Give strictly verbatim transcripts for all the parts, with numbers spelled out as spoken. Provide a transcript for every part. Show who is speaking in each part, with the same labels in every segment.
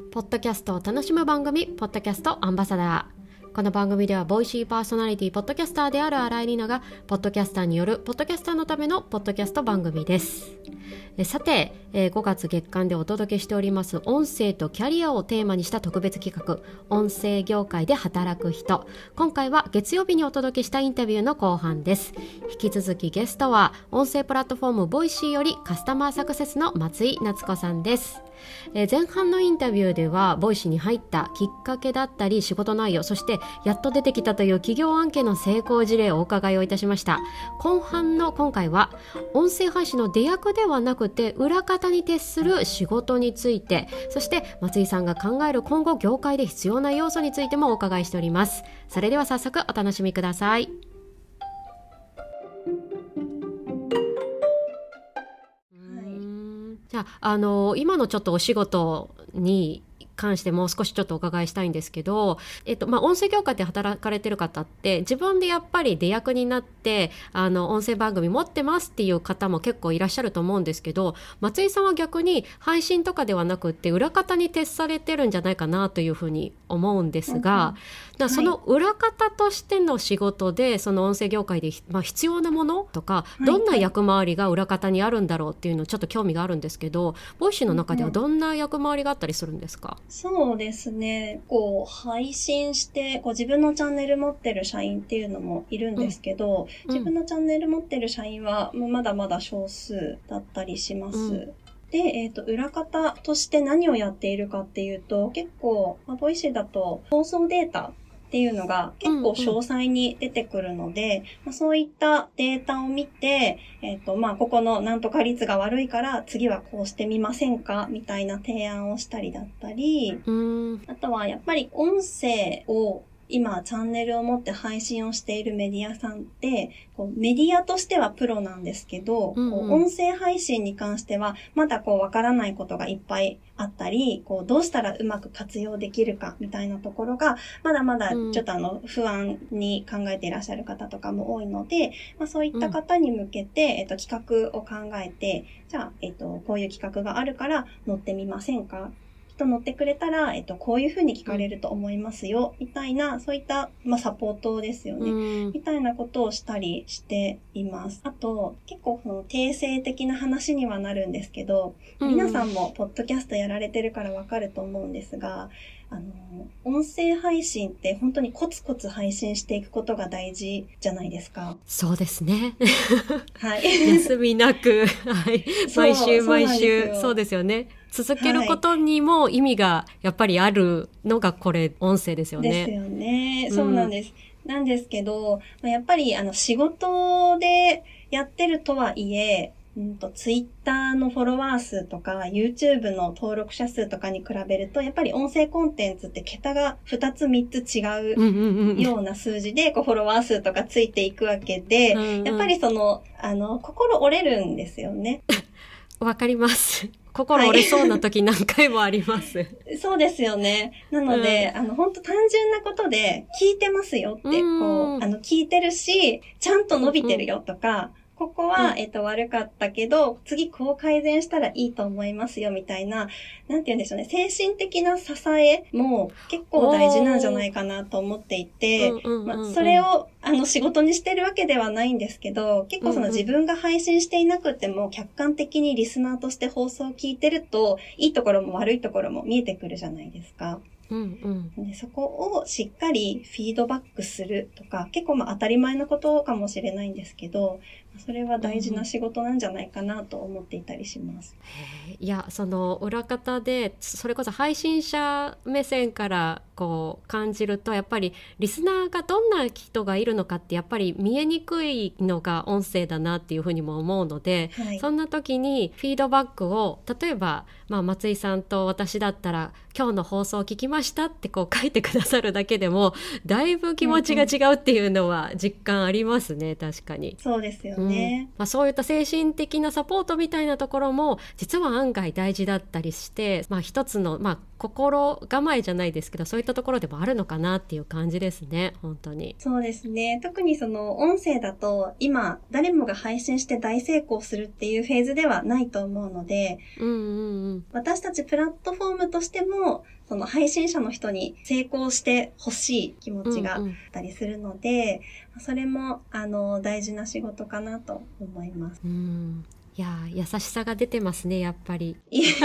Speaker 1: ポッドキャストを楽しむ番組、ポッドキャストアンバサダー。この番組ではボイシーパーソナリティポッドキャスターである新井里奈がポッドキャスターによるポッドキャスターのためのポッドキャスト番組です。えさて、えー、ごがつ月間でお届けしております音声とキャリアをテーマにした特別企画、音声業界で働く人。今回は月曜日にお届けしたインタビューの後半です。引き続きゲストは音声プラットフォームボイシーよりカスタマーサクセスの松井夏子さんです。えー、前半のインタビューではボイシーに入ったきっかけだったり仕事内容、そしてやっと出てきたという企業案件の成功事例をお伺いをいたしました。後半の今回は音声配信の出役ではなくて裏方に徹する仕事について、そして松井さんが考える今後業界で必要な要素についてもお伺いしております。それでは早速お楽しみください。じゃあ、あの今のちょっとお仕事に関してもう少しちょっとお伺いしたいんですけど、えっとまあ、音声業界で働かれてる方って自分でやっぱり出役になってあの音声番組持ってますっていう方も結構いらっしゃると思うんですけど、松井さんは逆に配信とかではなくって裏方に徹されてるんじゃないかなというふうに思うんですが、うんうん、その裏方としての仕事でその音声業界で、まあ、必要なものとか、どんな役回りが裏方にあるんだろうっていうのをちょっと興味があるんですけど、ボイシーの中ではどんな役回りがあったりするんですか？
Speaker 2: そうですね。こう、配信して、こう自分のチャンネル持ってる社員っていうのもいるんですけど、うん、自分のチャンネル持ってる社員はまだまだ少数だったりします。うん、で、えっと、裏方として何をやっているかっていうと、結構、まあ、ボイシーだと放送データっていうのが結構詳細に出てくるので、うんうん、まあ、そういったデータを見て、えっと、まあ、ここのなんとか率が悪いから次はこうしてみませんかみたいな提案をしたりだったり、うん、あとはやっぱり音声を今チャンネルを持って配信をしているメディアさんってこうメディアとしてはプロなんですけど、うんうん、こう音声配信に関してはまだこうわからないことがいっぱいあったり、こうどうしたらうまく活用できるかみたいなところがまだまだちょっとあの不安に考えていらっしゃる方とかも多いので、まあ、そういった方に向けて、えっと、企画を考えて、じゃあ、えっと、こういう企画があるから乗ってみませんかと乗ってくれたら、えっと、こういうふうに聞かれると思いますよ、みたいな、そういった、まあ、サポートですよね、うん、みたいなことをしたりしています。あと、結構、その、定性的な話にはなるんですけど、うん、皆さんも、ポッドキャストやられてるからわかると思うんですが、あの、音声配信って本当にコツコツ配信していくことが大事じゃないですか。
Speaker 1: そうですね。
Speaker 2: はい。
Speaker 1: 休みなく、はい。毎週毎週、そうですよね。続けることにも意味がやっぱりあるのがこれ音声ですよね。
Speaker 2: ですよね。そうなんです。うん、なんですけど、やっぱりあの仕事でやってるとはいえ、うんと、ツイッターのフォロワー数とか YouTube の登録者数とかに比べるとやっぱり音声コンテンツって桁がふたつみっつ違うような数字でこうフォロワー数とかついていくわけで、うんうん、やっぱりそのあの心折れるんですよね。
Speaker 1: わかります。心折れそうな時何回もあります。はい、
Speaker 2: そうですよね。なので、うん、あの、本当単純なことで聞いてますよって、こう、あの、聞いてるし、ちゃんと伸びてるよとか、うんここは、えっと、悪かったけど、次こう改善したらいいと思いますよ、みたいな、なんて言うんでしょうね、精神的な支えも結構大事なんじゃないかなと思っていて、まあ、それを、あの、仕事にしてるわけではないんですけど、結構その自分が配信していなくても、客観的にリスナーとして放送を聞いてると、いいところも悪いところも見えてくるじゃないですか。うんうん、でそこをしっかりフィードバックするとか、結構まあ当たり前のことかもしれないんですけど、それは大事な仕事なんじゃないかなと思っていたりします。
Speaker 1: うん、いや、その裏方でそれこそ配信者目線からこう感じると、やっぱりリスナーがどんな人がいるのかってやっぱり見えにくいのが音声だなっていうふうにも思うので、はい、そんな時にフィードバックを例えば、まあ、松井さんと私だったら今日の放送を聞きましたってこう書いてくださるだけでもだいぶ気持ちが違うっていうのは実感ありますね。確かに
Speaker 2: そうですよね、
Speaker 1: うんまあ、そういった精神的なサポートみたいなところも実は案外大事だったりして、まあ、一つの、まあ、心構えじゃないですけど、そういったところでもあるのかなっていう感じですね。本当に
Speaker 2: そうですね。特にその音声だと今誰もが配信して大成功するっていうフェーズではないと思うので、うんうんうん、私たちプラットフォームとしてもその配信者の人に成功してほしい気持ちがあったりするので、うんうん、それもあの大事な仕事かなと思います。
Speaker 1: うん、いや優しさが出てますね、やっぱり。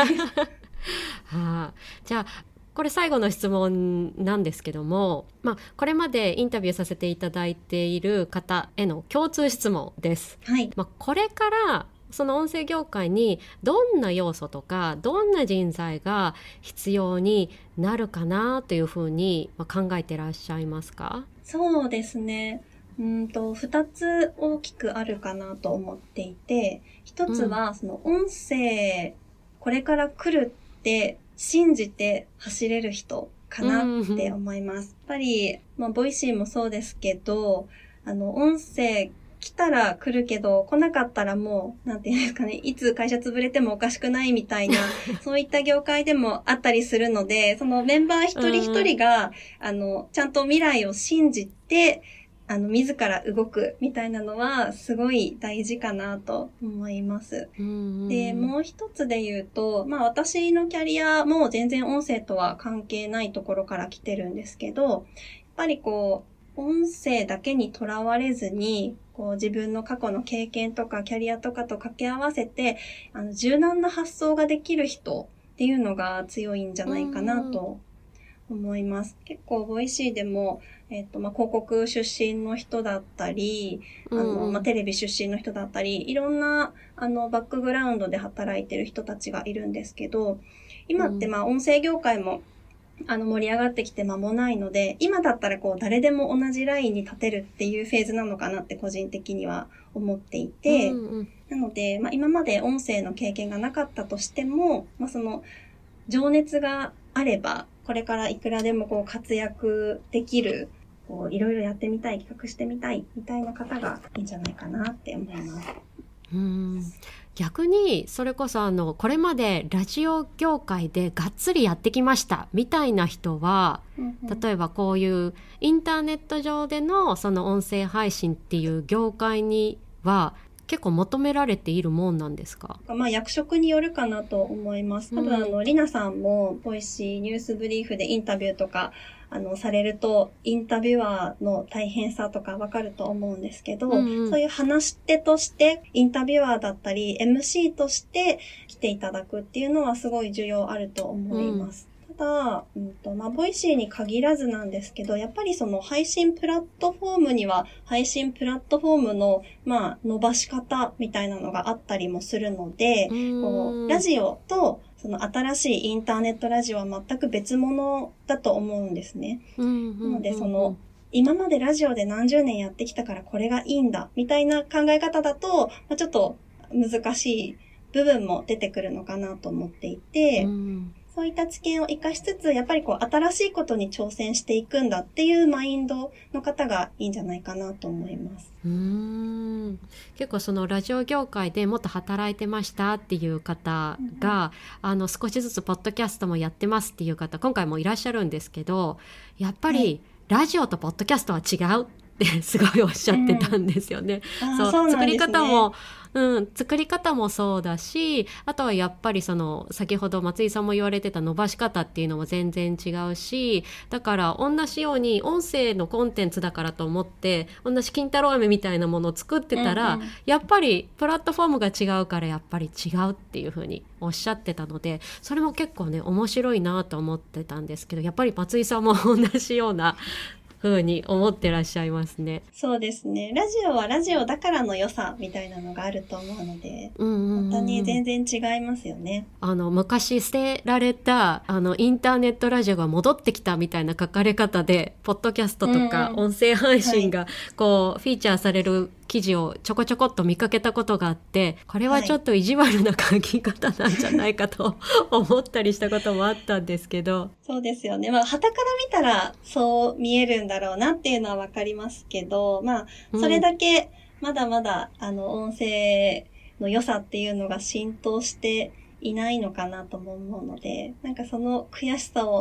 Speaker 1: はあ、じゃあこれ最後の質問なんですけども、まあ、これまでインタビューさせていただいている方への共通質問です。
Speaker 2: はい。
Speaker 1: まあ、これからその音声業界にどんな要素とかどんな人材が必要になるかなというふうに考えてらっしゃいますか？
Speaker 2: そうですね。うんとふたつ大きくあるかなと思っていて、ひとつはその音声これから来るって信じて走れる人かなって思います。うん、やっぱり、まあ、ボイシーもそうですけど、あの、音声来たら来るけど、来なかったらもう、なんていうんですかね、いつ会社潰れてもおかしくないみたいな、そういった業界でもあったりするので、そのメンバー一人一人が、うん、あの、ちゃんと未来を信じて、あの、自ら動くみたいなのはすごい大事かなと思います。うんうん、で、もう一つで言うと、まあ私のキャリアも全然音声とは関係ないところから来てるんですけど、やっぱりこう、音声だけにとらわれずに、こう自分の過去の経験とかキャリアとかと掛け合わせて、あの、柔軟な発想ができる人っていうのが強いんじゃないかなと思います。結構、ボイシーでも、えっと、まあ、広告出身の人だったり、あの、まあ、テレビ出身の人だったり、いろんな、あの、バックグラウンドで働いてる人たちがいるんですけど、今って、まあ、音声業界も、あの、盛り上がってきて間もないので、今だったらこう、誰でも同じラインに立てるっていうフェーズなのかなって個人的には思っていて、うんうん、なので、まあ、今まで音声の経験がなかったとしても、まあ、その、情熱があれば、これからいくらでもこう活躍できる、こういろいろやってみたい、企画してみたいみたいな方がいいんじゃないかなって思います。
Speaker 1: うーん、逆にそれこそあのこれまでラジオ業界でがっつりやってきましたみたいな人は、うんうん、例えばこういうインターネット上でのその音声配信っていう業界には結構求められているもんなんですか？
Speaker 2: まあ役職によるかなと思います。多分あの、うん、リナさんもボイシーニュースブリーフでインタビューとかあのされるとインタビュアーの大変さとかわかると思うんですけど、うんうん、そういう話し手としてインタビュアーだったり エムシー として来ていただくっていうのはすごい需要あると思います。うんただ、うんとまあ、ボイシーに限らずなんですけど、やっぱりその配信プラットフォームには配信プラットフォームの、まあ、伸ばし方みたいなのがあったりもするので、こうラジオとその新しいインターネットラジオは全く別物だと思うんですね。なので、その、今までラジオで何十年やってきたからこれがいいんだ、みたいな考え方だと、まあ、ちょっと難しい部分も出てくるのかなと思っていて、うんそういった知見を活かしつつ、やっぱりこう、新しいことに挑戦していくんだっていうマインドの方がいいんじゃないかなと思います。
Speaker 1: うーん結構そのラジオ業界でもっと働いてましたっていう方が、うん、あの少しずつポッドキャストもやってますっていう方、今回もいらっしゃるんですけど、やっぱりラジオとポッドキャストは違うってすごいおっしゃってたんですよね。うん、そう、そうなんですね。作り方もうん、作り方もそうだし、あとはやっぱりその先ほど松井さんも言われてた伸ばし方っていうのも全然違うし、だから同じように音声のコンテンツだからと思って同じ金太郎飴みたいなものを作ってたら、うんうん、やっぱりプラットフォームが違うからやっぱり違うっていう風におっしゃってたので、それも結構ね面白いなと思ってたんですけど、やっぱり松井さんも同じような風に思ってらっしゃいますね。
Speaker 2: そうですね。ラジオはラジオだからの良さみたいなのがあると思うので、うんうんうん、またね全然違いますよね。
Speaker 1: あの昔捨てられたあのインターネットラジオが戻ってきたみたいな書かれ方で、ポッドキャストとか音声配信がこう、はい、フィーチャーされる記事をちょこちょこっと見かけたことがあって、これはちょっと意地悪な書き方なんじゃないかと思ったりしたこともあったんですけど。
Speaker 2: そうですよね。まあ傍から見たらそう見えるんだろうなっていうのはわかりますけど、まあそれだけまだまだ、うん、あの音声の良さっていうのが浸透していないのかなとも思うので、なんかその悔しさを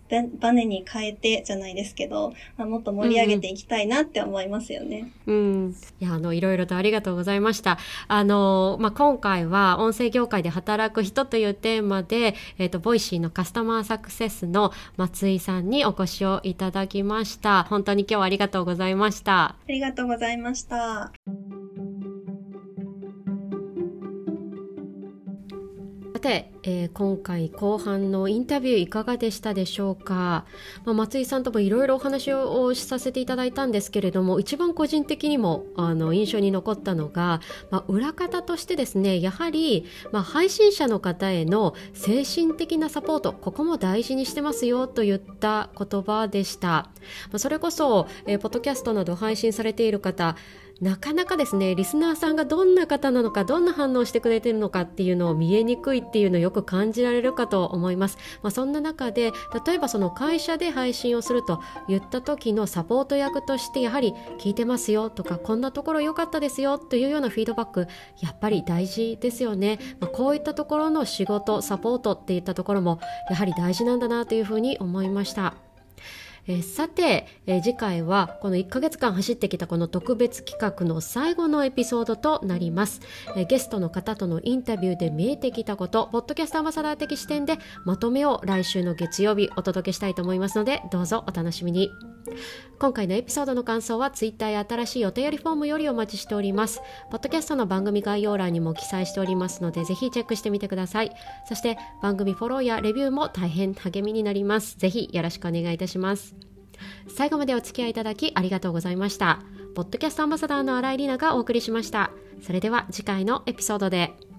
Speaker 2: バネに変えてじゃないですけど、まあ、もっと盛り上げていきたいなって思いますよね。
Speaker 1: うん、うん、いやあのいろいろとありがとうございました。あの、まあ、今回は音声業界で働く人というテーマで、えーと、ボイシーのカスタマーサクセスの松井さんにお越しをいただきました。本当に今日はありがとうございました。
Speaker 2: ありがとうございました。
Speaker 1: さて、えー、今回後半のインタビューいかがでしたでしょうか。まあ、松井さんともいろいろお話をさせていただいたんですけれども、一番個人的にもあの印象に残ったのが、まあ、裏方としてですね、やはり、まあ、配信者の方への精神的なサポート、ここも大事にしてますよといった言葉でした。まあ、それこそ、えー、ポッドキャストなど配信されている方、なかなかですね、リスナーさんがどんな方なのか、どんな反応をしてくれているのかっていうのを見えにくいっていうのをよく感じられるかと思います。まあ、そんな中で、例えばその会社で配信をすると言った時のサポート役として、やはり聞いてますよとか、こんなところ良かったですよというようなフィードバック、やっぱり大事ですよね。まあ、こういったところの仕事、サポートっていったところもやはり大事なんだなというふうに思いました。えー、さて、えー、次回はこのいっかげつかん走ってきたこの特別企画の最後のエピソードとなります。えー、ゲストの方とのインタビューで見えてきたこと、ポッドキャストアンバサダー的視点でまとめを来週の月曜日お届けしたいと思いますので、どうぞお楽しみに。今回のエピソードの感想はツイッターや新しいお便りフォームよりお待ちしております。ポッドキャストの番組概要欄にも記載しておりますので、ぜひチェックしてみてください。そして番組フォローやレビューも大変励みになります。ぜひよろしくお願いいたします。最後までお付き合いいただきありがとうございました。ポッドキャストアンバサダーの新井里奈がお送りしました。それでは次回のエピソードで。